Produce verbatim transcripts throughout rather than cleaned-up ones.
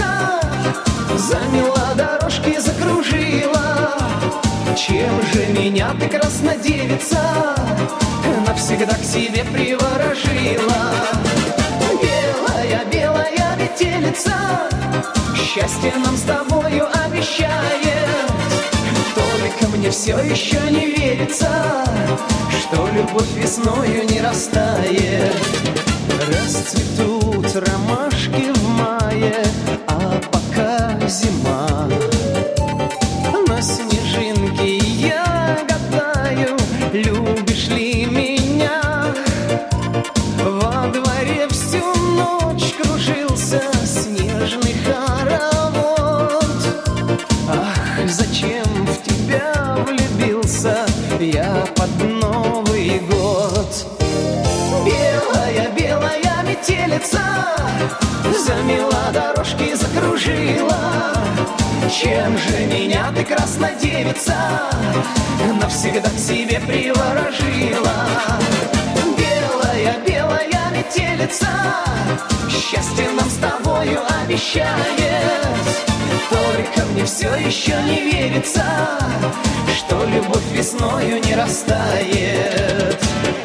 замела дорожки, закружила. Чем же меня ты, краснодевица, навсегда к себе приворожила? Белая, белая метелица, счастье нам с тобою обещает. Только мне все еще не верится, что любовь весною не растает. Расцветут ромашки в мае, а пока зима. На снежинке я гадаю, любишь ли меня. Во дворе всю ночь кружился снежный хоровод. Ах, зачем в тебя влюбился я под Новый год? Белая, белая метелица, замела дорожки, закружила. Чем же меня ты, краснодевица, навсегда к себе приворожила? Белая, белая метелица, счастье нам с тобою обещает. Только мне все еще не верится, что любовь весною не растает.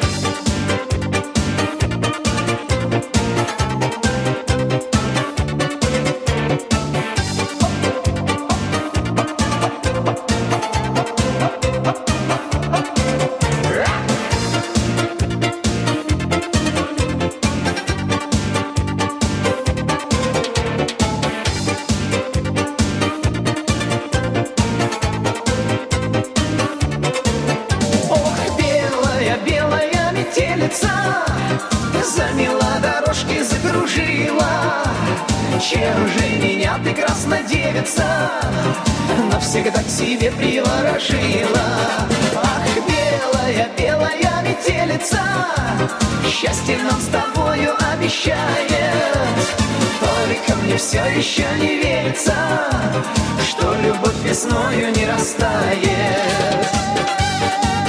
Замела дорожки, закружила. Чем же меня ты, краснодевица, навсегда к себе приворожила? Ах, белая, белая метелица, счастье нам с тобою обещает. Только мне все еще не верится, что любовь весною не растает.